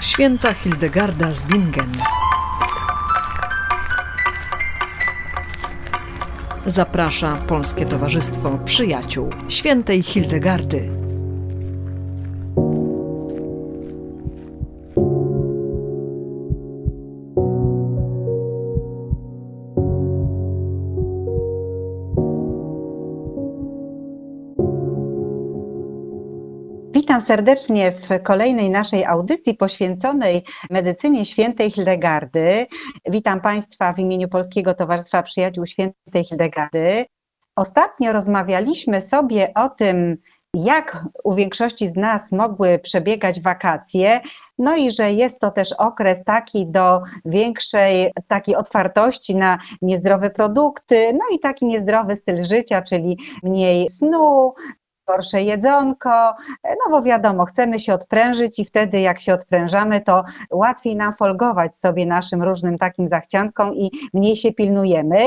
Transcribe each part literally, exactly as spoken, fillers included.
Święta Hildegarda z Bingen. Zaprasza Polskie Towarzystwo Przyjaciół Świętej Hildegardy. Witam serdecznie w kolejnej naszej audycji poświęconej medycynie świętej Hildegardy. Witam Państwa w imieniu Polskiego Towarzystwa Przyjaciół Świętej Hildegardy. Ostatnio rozmawialiśmy sobie o tym, jak u większości z nas mogły przebiegać wakacje, no i że jest to też okres taki do większej takiej otwartości na niezdrowe produkty, no i taki niezdrowy styl życia, czyli mniej snu, gorsze jedzonko, no bo wiadomo, chcemy się odprężyć i wtedy jak się odprężamy, to łatwiej nam folgować sobie naszym różnym takim zachciankom i mniej się pilnujemy.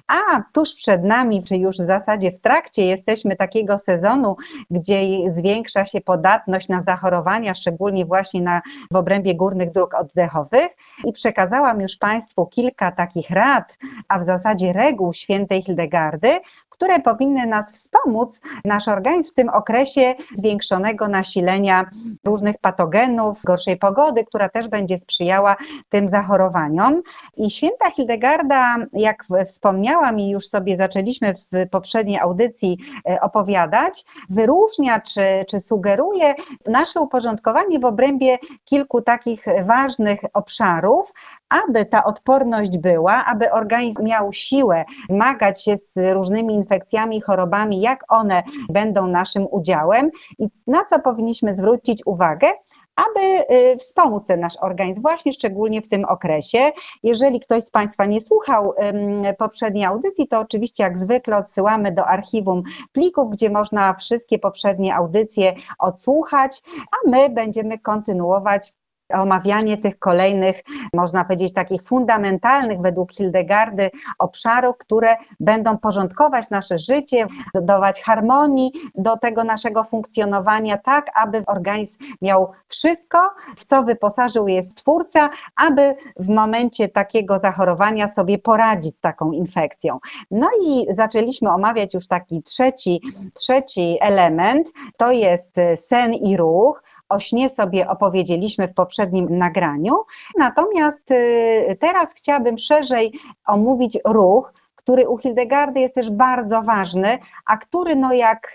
A tuż przed nami, czy już w zasadzie w trakcie jesteśmy takiego sezonu, gdzie zwiększa się podatność na zachorowania, szczególnie właśnie na, w obrębie górnych dróg oddechowych i przekazałam już Państwu kilka takich rad, a w zasadzie reguł świętej Hildegardy, które powinny nas wspomóc, nasz organizm w tym okresie zwiększonego nasilenia różnych patogenów, gorszej pogody, która też będzie sprzyjała tym zachorowaniom. I święta Hildegarda, jak wspomniałam i już sobie zaczęliśmy w poprzedniej audycji opowiadać, wyróżnia czy, czy sugeruje nasze uporządkowanie w obrębie kilku takich ważnych obszarów, aby ta odporność była, aby organizm miał siłę zmagać się z różnymi infekcjami, chorobami, jak one będą naszym udziałem i na co powinniśmy zwrócić uwagę, aby wspomóc ten nasz organizm właśnie szczególnie w tym okresie. Jeżeli ktoś z Państwa nie słuchał poprzedniej audycji, to oczywiście jak zwykle odsyłamy do archiwum plików, gdzie można wszystkie poprzednie audycje odsłuchać, a my będziemy kontynuować omawianie tych kolejnych, można powiedzieć, takich fundamentalnych według Hildegardy obszarów, które będą porządkować nasze życie, dodawać harmonii do tego naszego funkcjonowania, tak aby organizm miał wszystko, w co wyposażył je Stwórca, aby w momencie takiego zachorowania sobie poradzić z taką infekcją. No i zaczęliśmy omawiać już taki trzeci, trzeci element, to jest sen i ruch. O śnie sobie opowiedzieliśmy w poprzednim nagraniu, natomiast teraz chciałabym szerzej omówić ruch, który u Hildegardy jest też bardzo ważny, a który no jak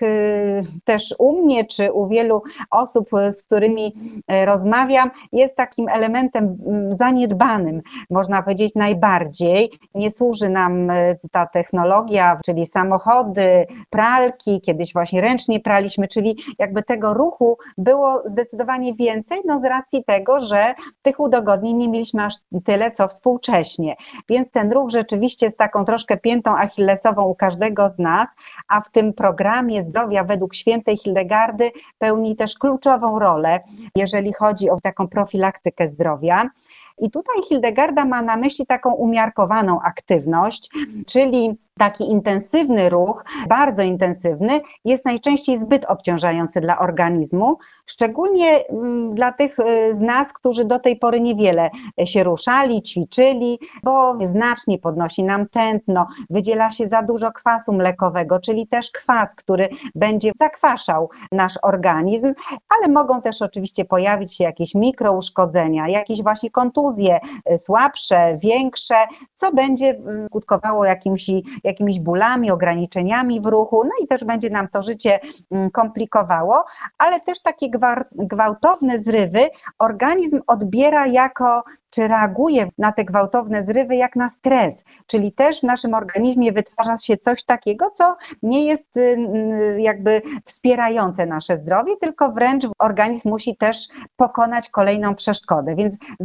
też u mnie, czy u wielu osób, z którymi rozmawiam, jest takim elementem zaniedbanym, można powiedzieć najbardziej. Nie służy nam ta technologia, czyli samochody, pralki, kiedyś właśnie ręcznie praliśmy, czyli jakby tego ruchu było zdecydowanie więcej, no z racji tego, że tych udogodnień nie mieliśmy aż tyle, co współcześnie. Więc ten ruch rzeczywiście jest taką troszkę piętą achillesową u każdego z nas, a w tym programie zdrowia według świętej Hildegardy pełni też kluczową rolę, jeżeli chodzi o taką profilaktykę zdrowia. I tutaj Hildegarda ma na myśli taką umiarkowaną aktywność, czyli taki intensywny ruch, bardzo intensywny, jest najczęściej zbyt obciążający dla organizmu, szczególnie dla tych z nas, którzy do tej pory niewiele się ruszali, ćwiczyli, bo znacznie podnosi nam tętno, wydziela się za dużo kwasu mlekowego, czyli też kwas, który będzie zakwaszał nasz organizm, ale mogą też oczywiście pojawić się jakieś mikrouszkodzenia, jakieś właśnie kontuzje słabsze, większe, co będzie skutkowało jakimś jakimiś bólami, ograniczeniami w ruchu, no i też będzie nam to życie komplikowało, ale też takie gwałtowne zrywy organizm odbiera jako, czy reaguje na te gwałtowne zrywy jak na stres, czyli też w naszym organizmie wytwarza się coś takiego, co nie jest jakby wspierające nasze zdrowie, tylko wręcz organizm musi też pokonać kolejną przeszkodę, więc zachęcamy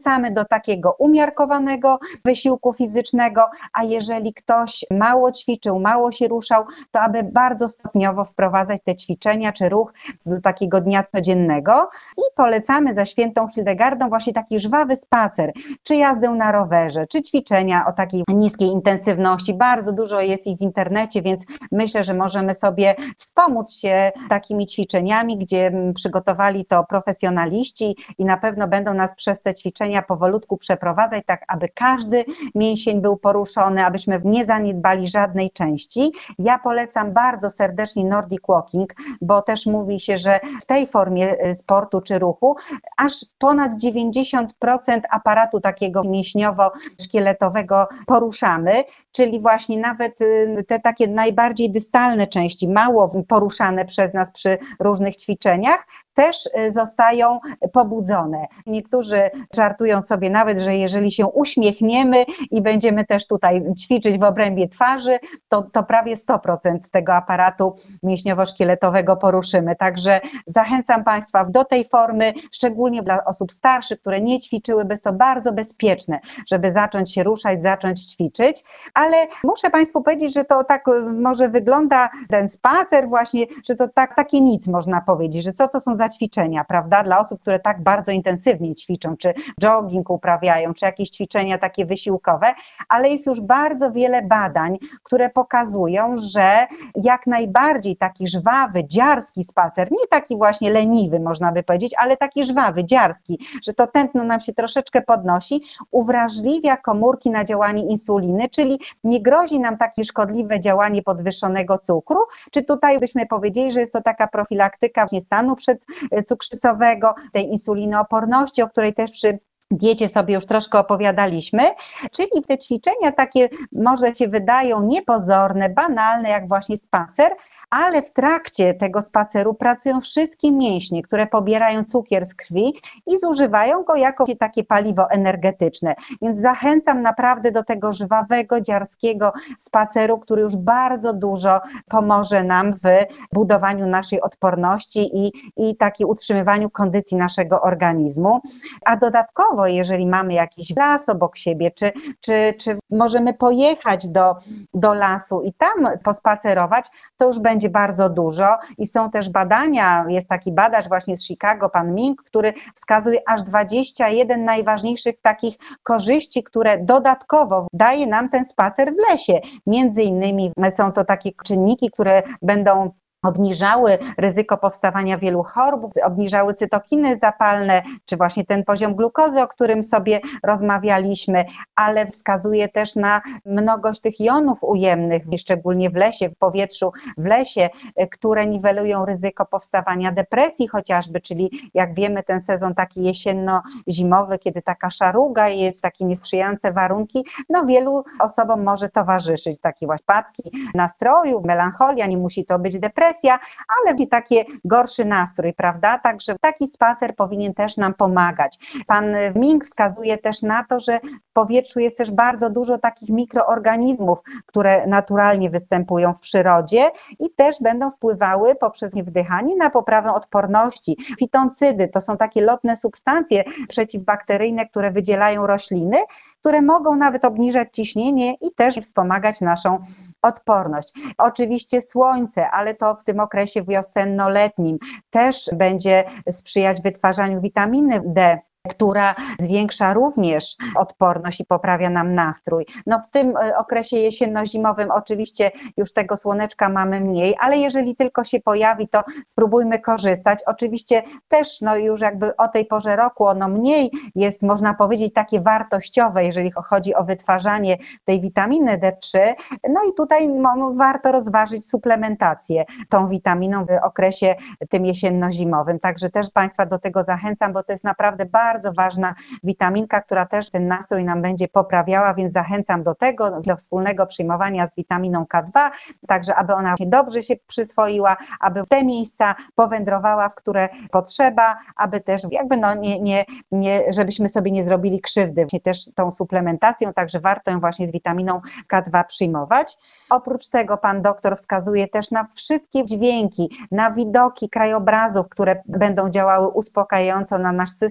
zachęcamy do takiego umiarkowanego wysiłku fizycznego, a jeżeli ktoś mało ćwiczył, mało się ruszał, to aby bardzo stopniowo wprowadzać te ćwiczenia czy ruch do takiego dnia codziennego. I polecamy za świętą Hildegardą właśnie taki żwawy spacer, czy jazdę na rowerze, czy ćwiczenia o takiej niskiej intensywności. Bardzo dużo jest ich w internecie, więc myślę, że możemy sobie wspomóc się takimi ćwiczeniami, gdzie przygotowali to profesjonaliści i na pewno będą nas przez te ćwiczenia powolutku przeprowadzać, tak aby każdy mięsień był poruszony, abyśmy nie zaniedbali żadnej części. Ja polecam bardzo serdecznie Nordic Walking, bo też mówi się, że w tej formie sportu czy ruchu aż ponad dziewięćdziesiąt procent aparatu takiego mięśniowo-szkieletowego poruszamy, czyli właśnie nawet te takie najbardziej dystalne części, mało poruszane przez nas przy różnych ćwiczeniach, też zostają pobudzone. Niektórzy żartują sobie nawet, że jeżeli się uśmiechniemy i będziemy też tutaj ćwiczyć w obrębie twarzy, to, to prawie sto procent tego aparatu mięśniowo-szkieletowego poruszymy. Także zachęcam Państwa do tej formy, szczególnie dla osób starszych, które nie ćwiczyły, bo jest to bardzo bezpieczne, żeby zacząć się ruszać, zacząć ćwiczyć. Ale muszę Państwu powiedzieć, że to tak może wygląda ten spacer właśnie, że to tak, takie nic można powiedzieć, że co to są za ćwiczenia, prawda, dla osób, które tak bardzo intensywnie ćwiczą, czy jogging uprawiają, czy jakieś ćwiczenia takie wysiłkowe, ale jest już bardzo wiele badań, które pokazują, że jak najbardziej taki żwawy, dziarski spacer, nie taki właśnie leniwy można by powiedzieć, ale taki żwawy, dziarski, że to tętno nam się troszeczkę podnosi, uwrażliwia komórki na działanie insuliny, czyli nie grozi nam takie szkodliwe działanie podwyższonego cukru, czy tutaj byśmy powiedzieli, że jest to taka profilaktyka stanu przedcukrzycowego, tej insulinooporności, o której też przy diecie sobie już troszkę opowiadaliśmy, czyli te ćwiczenia takie może się wydają niepozorne, banalne, jak właśnie spacer, ale w trakcie tego spaceru pracują wszystkie mięśnie, które pobierają cukier z krwi i zużywają go jako takie paliwo energetyczne. Więc zachęcam naprawdę do tego żwawego, dziarskiego spaceru, który już bardzo dużo pomoże nam w budowaniu naszej odporności i, i takiej utrzymywaniu kondycji naszego organizmu. A dodatkowo, jeżeli mamy jakiś las obok siebie, czy, czy, czy możemy pojechać do, do lasu i tam pospacerować, to już będzie bardzo dużo i są też badania, jest taki badacz właśnie z Chicago, pan Ming, który wskazuje aż dwadzieścia jeden najważniejszych takich korzyści, które dodatkowo daje nam ten spacer w lesie. Między innymi są to takie czynniki, które będą obniżały ryzyko powstawania wielu chorób, obniżały cytokiny zapalne, czy właśnie ten poziom glukozy, o którym sobie rozmawialiśmy, ale wskazuje też na mnogość tych jonów ujemnych, szczególnie w lesie, w powietrzu, w lesie, które niwelują ryzyko powstawania depresji chociażby, czyli jak wiemy ten sezon taki jesienno-zimowy, kiedy taka szaruga jest, takie niesprzyjające warunki, no wielu osobom może towarzyszyć takie właśnie spadki nastroju, melancholia, nie musi to być depresja, ale i taki gorszy nastrój, prawda? Także taki spacer powinien też nam pomagać. Pan Ming wskazuje też na to, że w powietrzu jest też bardzo dużo takich mikroorganizmów, które naturalnie występują w przyrodzie i też będą wpływały poprzez wdychanie na poprawę odporności. Fitoncydy to są takie lotne substancje przeciwbakteryjne, które wydzielają rośliny, które mogą nawet obniżać ciśnienie i też wspomagać naszą odporność. Oczywiście słońce, ale to w tym okresie wiosenno-letnim też będzie sprzyjać wytwarzaniu witaminy D, która zwiększa również odporność i poprawia nam nastrój. No w tym okresie jesienno-zimowym oczywiście już tego słoneczka mamy mniej, ale jeżeli tylko się pojawi, to spróbujmy korzystać. Oczywiście też no już jakby o tej porze roku ono mniej jest, można powiedzieć, takie wartościowe, jeżeli chodzi o wytwarzanie tej witaminy D trzy. No i tutaj no, warto rozważyć suplementację tą witaminą w okresie tym jesienno-zimowym. Także też Państwa do tego zachęcam, bo to jest naprawdę bardzo bardzo ważna witaminka, która też ten nastrój nam będzie poprawiała, więc zachęcam do tego, do wspólnego przyjmowania z witaminą K dwa, także aby ona dobrze się przyswoiła, aby w te miejsca powędrowała, w które potrzeba, aby też jakby no nie, nie, nie, żebyśmy sobie nie zrobili krzywdy właśnie też tą suplementacją, także warto ją właśnie z witaminą K dwa przyjmować. Oprócz tego pan doktor wskazuje też na wszystkie dźwięki, na widoki krajobrazów, które będą działały uspokajająco na nasz system nerwowy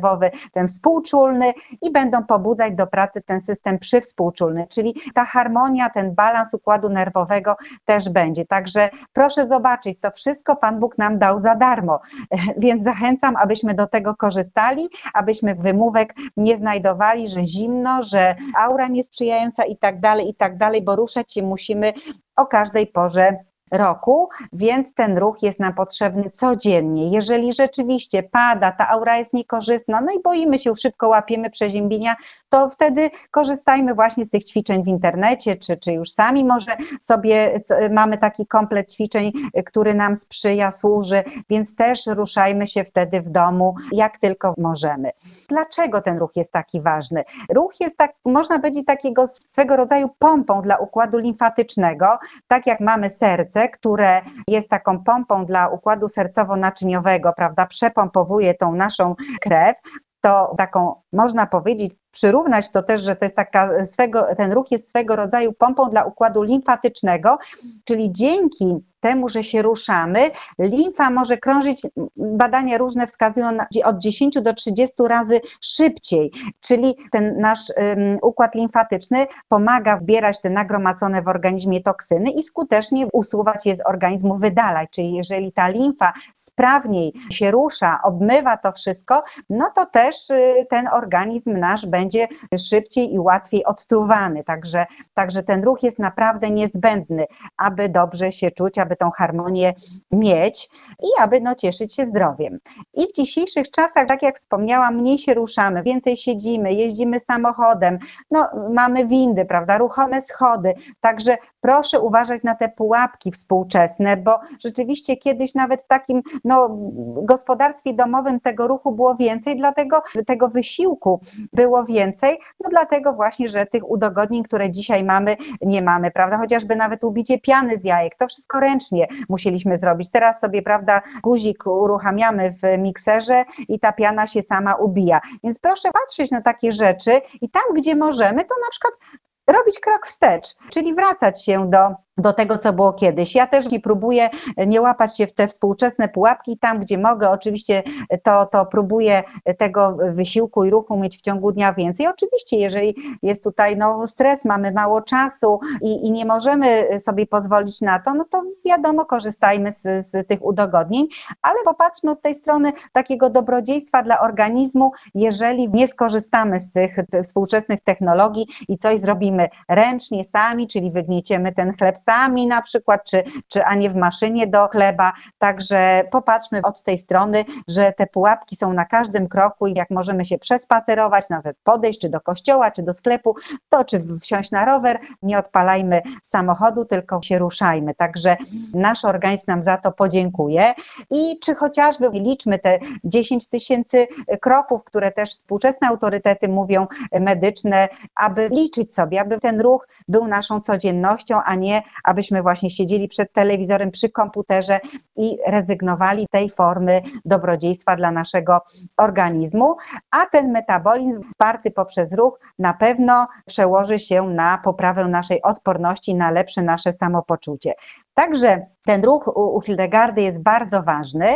nerwowy, ten współczulny i będą pobudzać do pracy ten system przywspółczulny, czyli ta harmonia, ten balans układu nerwowego też będzie. Także proszę zobaczyć, to wszystko Pan Bóg nam dał za darmo, więc zachęcam, abyśmy do tego korzystali, abyśmy wymówek nie znajdowali, że zimno, że aura niesprzyjająca i tak dalej, i tak dalej, bo ruszać się musimy o każdej porze roku, więc ten ruch jest nam potrzebny codziennie. Jeżeli rzeczywiście pada, ta aura jest niekorzystna, no i boimy się, szybko łapiemy przeziębienia, to wtedy korzystajmy właśnie z tych ćwiczeń w internecie, czy, czy już sami może sobie mamy taki komplet ćwiczeń, który nam sprzyja, służy, więc też ruszajmy się wtedy w domu, jak tylko możemy. Dlaczego ten ruch jest taki ważny? Ruch jest, tak, można powiedzieć, takiego swego rodzaju pompą dla układu limfatycznego, tak jak mamy serce, które jest taką pompą dla układu sercowo-naczyniowego, prawda, przepompowuje tą naszą krew, to taką, można powiedzieć, przyrównać to też, że to jest taka swego, ten ruch jest swego rodzaju pompą dla układu limfatycznego, czyli dzięki temu, że się ruszamy, limfa może krążyć, badania różne wskazują na, od dziesięciu do trzydziestu razy szybciej, czyli ten nasz um, układ limfatyczny pomaga wbierać te nagromadzone w organizmie toksyny i skutecznie usuwać je z organizmu, wydalać, czyli jeżeli ta limfa sprawniej się rusza, obmywa to wszystko, no to też y, ten organizm nasz będzie szybciej i łatwiej odtruwany, także, także ten ruch jest naprawdę niezbędny, aby dobrze się czuć, aby tą harmonię mieć i aby no, cieszyć się zdrowiem. I w dzisiejszych czasach, tak jak wspomniałam, mniej się ruszamy, więcej siedzimy, jeździmy samochodem, no, mamy windy, prawda, ruchome schody, także proszę uważać na te pułapki współczesne, bo rzeczywiście kiedyś nawet w takim no, gospodarstwie domowym tego ruchu było więcej, dlatego tego wysiłku było więcej, no dlatego właśnie, że tych udogodnień, które dzisiaj mamy, nie mamy, prawda, chociażby nawet ubicie piany z jajek, to wszystko ręcznie musieliśmy zrobić. Teraz sobie, prawda, guzik uruchamiamy w mikserze i ta piana się sama ubija. Więc proszę patrzeć na takie rzeczy i tam, gdzie możemy, to na przykład robić krok wstecz, czyli wracać się do do tego, co było kiedyś. Ja też nie próbuję nie łapać się w te współczesne pułapki. Tam, gdzie mogę, oczywiście to, to próbuję tego wysiłku i ruchu mieć w ciągu dnia więcej. Oczywiście, jeżeli jest tutaj no, stres, mamy mało czasu i, i nie możemy sobie pozwolić na to, no to wiadomo, korzystajmy z, z tych udogodnień, ale popatrzmy od tej strony takiego dobrodziejstwa dla organizmu, jeżeli nie skorzystamy z tych, tych współczesnych technologii i coś zrobimy ręcznie, sami, czyli wygnieciemy ten chleb sami na przykład, czy, czy a nie w maszynie do chleba. Także popatrzmy od tej strony, że te pułapki są na każdym kroku i jak możemy się przespacerować, nawet podejść czy do kościoła, czy do sklepu, to czy wsiąść na rower, nie odpalajmy samochodu, tylko się ruszajmy. Także nasz organizm nam za to podziękuje. I czy chociażby liczmy te dziesięć tysięcy kroków, które też współczesne autorytety mówią, medyczne, aby liczyć sobie, aby ten ruch był naszą codziennością, a nie abyśmy właśnie siedzieli przed telewizorem, przy komputerze i rezygnowali tej formy dobrodziejstwa dla naszego organizmu, a ten metabolizm wsparty poprzez ruch na pewno przełoży się na poprawę naszej odporności, na lepsze nasze samopoczucie. Także ten ruch u, u Hildegardy jest bardzo ważny.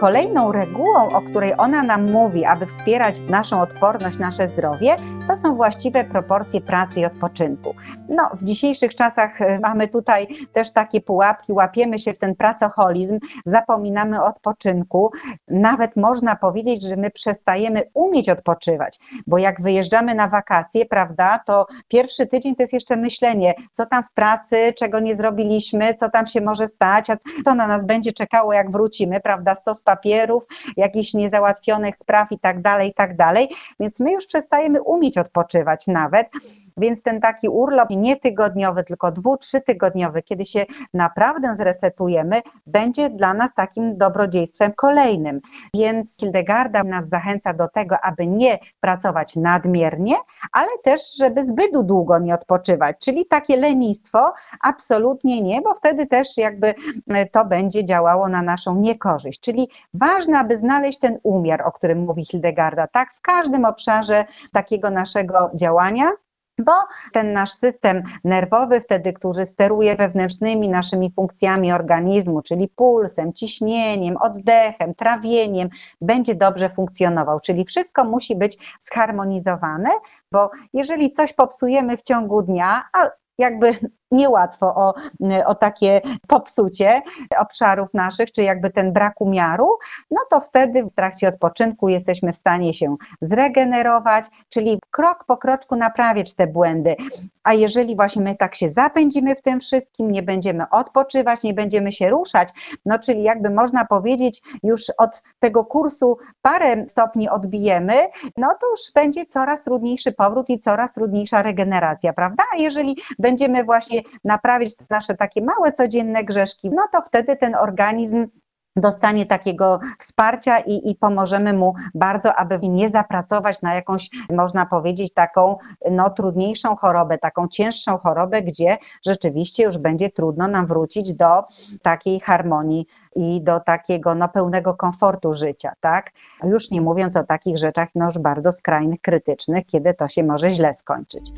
kolejną regułą, o której ona nam mówi, aby wspierać naszą odporność, nasze zdrowie, to są właściwe proporcje pracy i odpoczynku. No, w dzisiejszych czasach mamy tutaj też takie pułapki, łapiemy się w ten pracoholizm, zapominamy o odpoczynku. Nawet można powiedzieć, że my przestajemy umieć odpoczywać, bo jak wyjeżdżamy na wakacje, prawda, to pierwszy tydzień to jest jeszcze myślenie, co tam w pracy, czego nie zrobiliśmy, co tam się może stać, a co na nas będzie czekało, jak wrócimy, prawda, stos papierów, jakichś niezałatwionych spraw i tak dalej, i tak dalej, więc my już przestajemy umieć odpoczywać nawet, więc ten taki urlop nie tygodniowy, tylko dwu, trzytygodniowy, kiedy się naprawdę zresetujemy, będzie dla nas takim dobrodziejstwem kolejnym, więc Hildegarda nas zachęca do tego, aby nie pracować nadmiernie, ale też, żeby zbyt długo nie odpoczywać, czyli takie lenistwo absolutnie nie, bo wtedy też jakby to będzie działało na naszą niekorzyść, czyli ważne, aby znaleźć ten umiar, o którym mówi Hildegarda, tak, w każdym obszarze takiego naszego działania, bo ten nasz system nerwowy wtedy, który steruje wewnętrznymi naszymi funkcjami organizmu, czyli pulsem, ciśnieniem, oddechem, trawieniem, będzie dobrze funkcjonował, czyli wszystko musi być zharmonizowane, bo jeżeli coś popsujemy w ciągu dnia, a jakby niełatwo o, o takie popsucie obszarów naszych, czy jakby ten brak umiaru, no to wtedy w trakcie odpoczynku jesteśmy w stanie się zregenerować, czyli krok po kroczku naprawiać te błędy. A jeżeli właśnie my tak się zapędzimy w tym wszystkim, nie będziemy odpoczywać, nie będziemy się ruszać, no czyli jakby można powiedzieć już od tego kursu parę stopni odbijemy, no to już będzie coraz trudniejszy powrót i coraz trudniejsza regeneracja, prawda? A jeżeli będziemy właśnie naprawić nasze takie małe codzienne grzeszki, no to wtedy ten organizm dostanie takiego wsparcia i, i pomożemy mu bardzo, aby nie zapracować na jakąś, można powiedzieć, taką no, trudniejszą chorobę, taką cięższą chorobę, gdzie rzeczywiście już będzie trudno nam wrócić do takiej harmonii i do takiego no, pełnego komfortu życia, tak? Już nie mówiąc o takich rzeczach no, już bardzo skrajnych, krytycznych, kiedy to się może źle skończyć.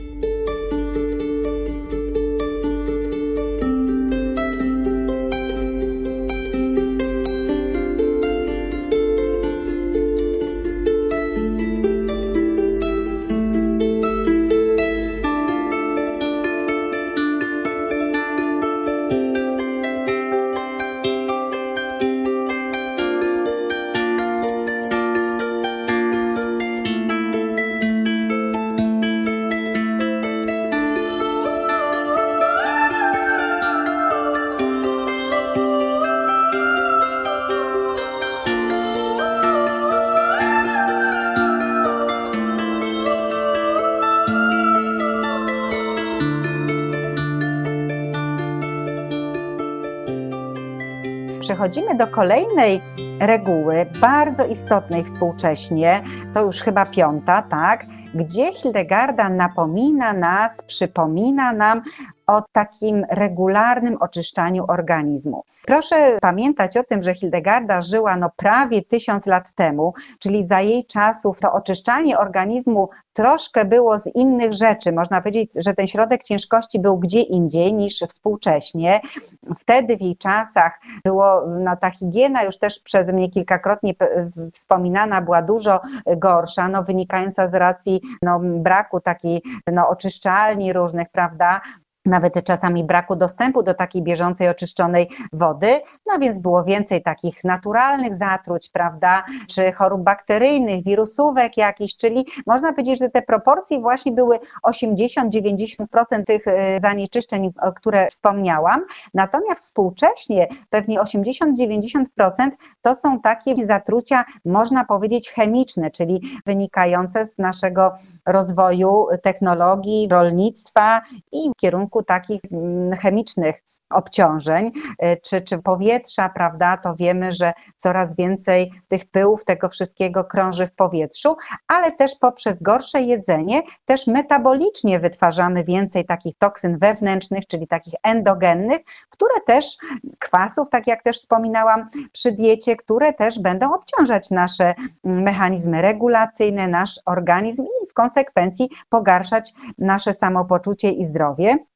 Przechodzimy do kolejnej reguły, bardzo istotnej współcześnie, to już chyba piąta, tak, gdzie Hildegarda napomina nas, przypomina nam o takim regularnym oczyszczaniu organizmu. Proszę pamiętać o tym, że Hildegarda żyła no prawie tysiąc lat temu, czyli za jej czasów to oczyszczanie organizmu troszkę było z innych rzeczy. Można powiedzieć, że ten środek ciężkości był gdzie indziej niż współcześnie. Wtedy w jej czasach było, no ta higiena już też przeze mnie kilkakrotnie wspominana, była dużo gorsza, no wynikająca z racji no, braku takiej no, oczyszczalni różnych, prawda? Nawet czasami braku dostępu do takiej bieżącej, oczyszczonej wody, no więc było więcej takich naturalnych zatruć, prawda, czy chorób bakteryjnych, wirusówek jakichś, czyli można powiedzieć, że te proporcje właśnie były osiemdziesiąt do dziewięćdziesięciu procent tych zanieczyszczeń, o które wspomniałam, natomiast współcześnie pewnie osiemdziesiąt do dziewięćdziesięciu procent to są takie zatrucia, można powiedzieć, chemiczne, czyli wynikające z naszego rozwoju technologii, rolnictwa i w kierunku takich chemicznych obciążeń, czy, czy powietrza, prawda, to wiemy, że coraz więcej tych pyłów, tego wszystkiego krąży w powietrzu, ale też poprzez gorsze jedzenie też metabolicznie wytwarzamy więcej takich toksyn wewnętrznych, czyli takich endogennych, które też, kwasów, tak jak też wspominałam przy diecie, które też będą obciążać nasze mechanizmy regulacyjne, nasz organizm i w konsekwencji pogarszać nasze samopoczucie i zdrowie.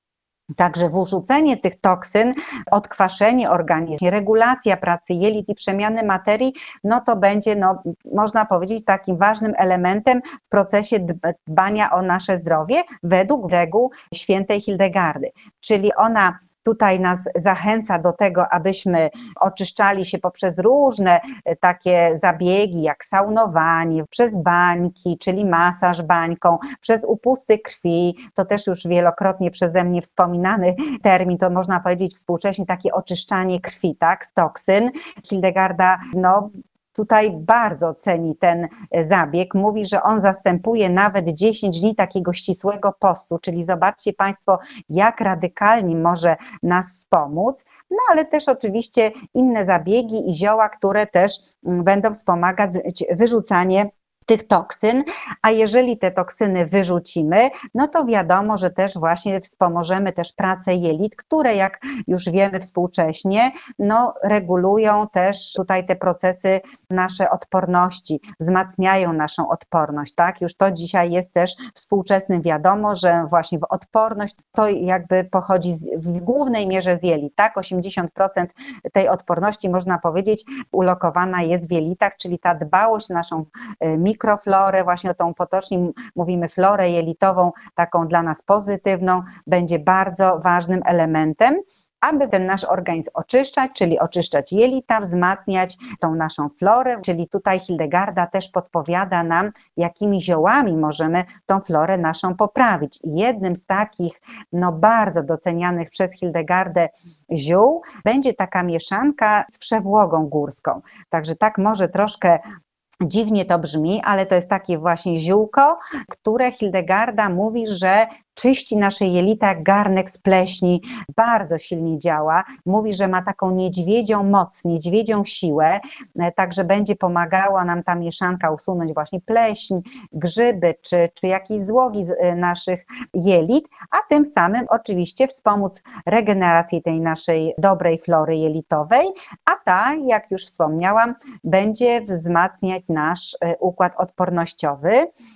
Także wyrzucenie tych toksyn, odkwaszenie organizmu, regulacja pracy jelit i przemiany materii, no to będzie, no, można powiedzieć, takim ważnym elementem w procesie dbania o nasze zdrowie według reguł świętej Hildegardy. Czyli ona tutaj nas zachęca do tego, abyśmy oczyszczali się poprzez różne takie zabiegi, jak saunowanie, przez bańki, czyli masaż bańką, przez upusty krwi, to też już wielokrotnie przeze mnie wspominany termin, to można powiedzieć współcześnie takie oczyszczanie krwi, tak, z toksyn. Hildegarda, no, tutaj bardzo ceni ten zabieg. Mówi, że on zastępuje nawet dziesięć dni takiego ścisłego postu, czyli zobaczcie Państwo, jak radykalnie może nas wspomóc. No ale też oczywiście inne zabiegi i zioła, które też będą wspomagać wyrzucanie tych toksyn, a jeżeli te toksyny wyrzucimy, no to wiadomo, że też właśnie wspomożemy też pracę jelit, które jak już wiemy współcześnie, no regulują też tutaj te procesy nasze odporności, wzmacniają naszą odporność, tak? Już to dzisiaj jest też współczesnym wiadomo, że właśnie odporność to jakby pochodzi z, w głównej mierze z jelit, tak? osiemdziesiąt procent tej odporności można powiedzieć ulokowana jest w jelitach, czyli ta dbałość o naszą mikro mikroflorę, właśnie o tą potocznie mówimy florę jelitową, taką dla nas pozytywną, będzie bardzo ważnym elementem, aby ten nasz organizm oczyszczać, czyli oczyszczać jelita, wzmacniać tą naszą florę, czyli tutaj Hildegarda też podpowiada nam, jakimi ziołami możemy tą florę naszą poprawić. I jednym z takich, no bardzo docenianych przez Hildegardę ziół będzie taka mieszanka z przewłogą górską. Także tak może troszkę dziwnie to brzmi, ale to jest takie właśnie ziółko, które Hildegarda mówi, że czyści nasze jelita jak garnek z pleśni, bardzo silnie działa. Mówi, że ma taką niedźwiedzią moc, niedźwiedzią siłę, także będzie pomagała nam ta mieszanka usunąć właśnie pleśń, grzyby czy, czy jakieś złogi z naszych jelit, a tym samym oczywiście wspomóc regenerację tej naszej dobrej flory jelitowej, a ta, jak już wspomniałam, będzie wzmacniać nasz układ odpornościowy.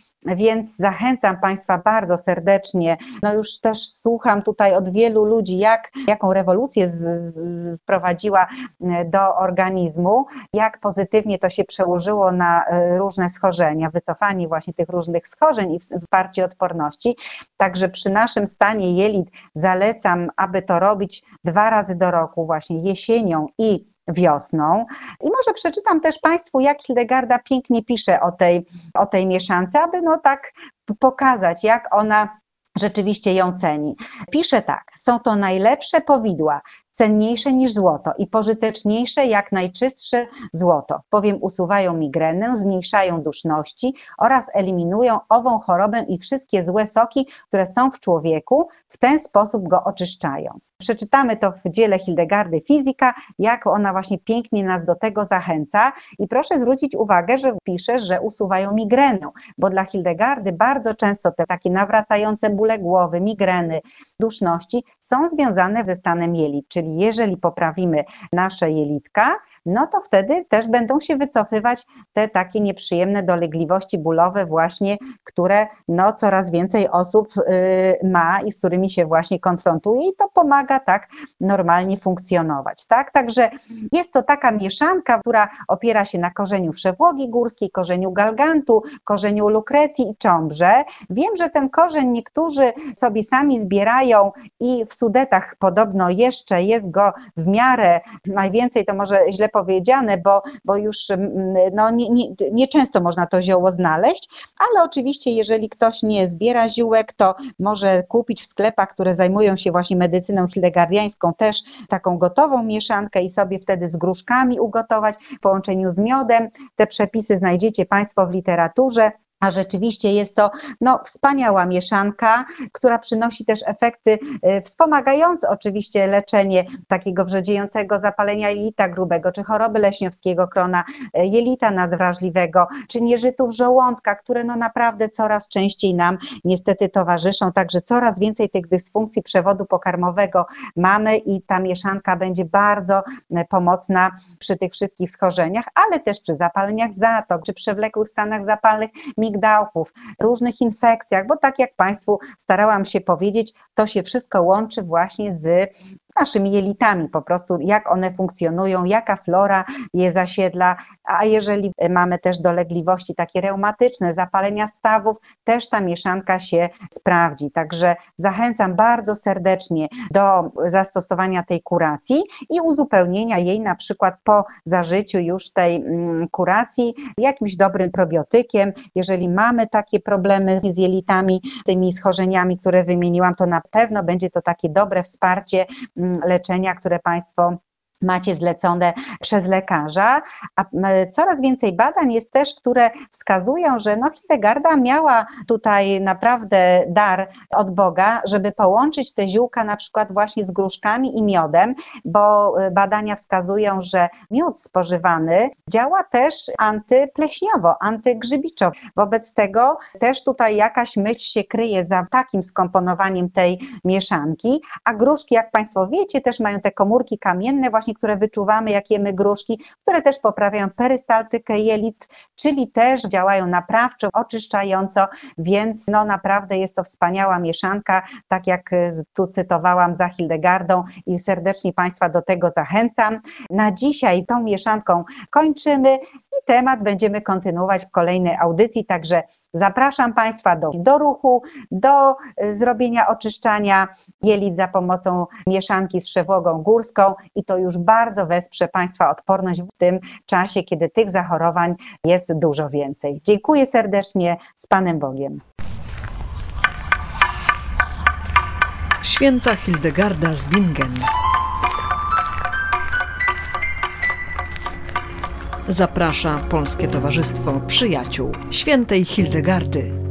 Więc zachęcam Państwa bardzo serdecznie, no już też słucham tutaj od wielu ludzi, jak, jaką rewolucję z, z, wprowadziła do organizmu, jak pozytywnie to się przełożyło na różne schorzenia, wycofanie właśnie tych różnych schorzeń i wsparcie odporności. Także przy naszym stanie jelit zalecam, aby to robić dwa razy do roku, właśnie jesienią i wiosną. I może przeczytam też Państwu, jak Hildegarda pięknie pisze o tej, o tej mieszance, aby no tak pokazać, jak ona rzeczywiście ją ceni. Pisze tak: są to najlepsze powidła, cenniejsze niż złoto i pożyteczniejsze jak najczystsze złoto, bowiem usuwają migrenę, zmniejszają duszności oraz eliminują ową chorobę i wszystkie złe soki, które są w człowieku, w ten sposób go oczyszczając. Przeczytamy to w dziele Hildegardy Fizyka, jak ona właśnie pięknie nas do tego zachęca i proszę zwrócić uwagę, że pisze, że usuwają migrenę, bo dla Hildegardy bardzo często te takie nawracające bóle głowy, migreny, duszności są związane ze stanem jelit, czyli jeżeli poprawimy nasze jelitka, no to wtedy też będą się wycofywać te takie nieprzyjemne dolegliwości bólowe właśnie, które no coraz więcej osób y, ma i z którymi się właśnie konfrontuje i to pomaga tak normalnie funkcjonować, tak? Także jest to taka mieszanka, która opiera się na korzeniu przewłogi górskiej, korzeniu galgantu, korzeniu lukrecji i cząbrze. Wiem, że ten korzeń niektórzy sobie sami zbierają i w Sudetach podobno jeszcze jest go w miarę najwięcej, to może źle powiedziane, bo, bo już no, nie, nie, nie często można to zioło znaleźć, ale oczywiście jeżeli ktoś nie zbiera ziółek, to może kupić w sklepach, które zajmują się właśnie medycyną hildegardiańską, też taką gotową mieszankę i sobie wtedy z gruszkami ugotować w połączeniu z miodem. Te przepisy znajdziecie Państwo w literaturze. A rzeczywiście jest to no, wspaniała mieszanka, która przynosi też efekty wspomagające oczywiście leczenie takiego wrzodziejącego zapalenia jelita grubego, czy choroby leśniowskiego krona, jelita nadwrażliwego, czy nieżytów żołądka, które no naprawdę coraz częściej nam niestety towarzyszą, także coraz więcej tych dysfunkcji przewodu pokarmowego mamy i ta mieszanka będzie bardzo pomocna przy tych wszystkich schorzeniach, ale też przy zapaleniach zatok, czy przewlekłych stanach zapalnych, migdałków, różnych infekcjach, bo tak jak Państwu starałam się powiedzieć, to się wszystko łączy właśnie z naszymi jelitami, po prostu jak one funkcjonują, jaka flora je zasiedla, a jeżeli mamy też dolegliwości takie reumatyczne, zapalenia stawów, też ta mieszanka się sprawdzi. Także zachęcam bardzo serdecznie do zastosowania tej kuracji i uzupełnienia jej na przykład po zażyciu już tej kuracji jakimś dobrym probiotykiem. Jeżeli mamy takie problemy z jelitami, tymi schorzeniami, które wymieniłam, to na pewno będzie to takie dobre wsparcie leczenia, które Państwo macie zlecone przez lekarza, a coraz więcej badań jest też, które wskazują, że no Hildegarda miała tutaj naprawdę dar od Boga, żeby połączyć te ziółka na przykład właśnie z gruszkami i miodem, bo badania wskazują, że miód spożywany działa też antypleśniowo, antygrzybiczo. Wobec tego też tutaj jakaś myśl się kryje za takim skomponowaniem tej mieszanki, a gruszki, jak Państwo wiecie, też mają te komórki kamienne właśnie, które wyczuwamy, jak jemy gruszki, które też poprawiają perystaltykę jelit, czyli też działają naprawczo, oczyszczająco, więc no naprawdę jest to wspaniała mieszanka, tak jak tu cytowałam za Hildegardą i serdecznie Państwa do tego zachęcam. Na dzisiaj tą mieszanką kończymy i temat będziemy kontynuować w kolejnej audycji, także zapraszam Państwa do, do ruchu, do zrobienia oczyszczania jelit za pomocą mieszanki z przewłogą górską i to już bardzo wesprze Państwa odporność w tym czasie, kiedy tych zachorowań jest dużo więcej. Dziękuję serdecznie, z Panem Bogiem. Święta Hildegarda z Bingen. Zaprasza Polskie Towarzystwo Przyjaciół Świętej Hildegardy.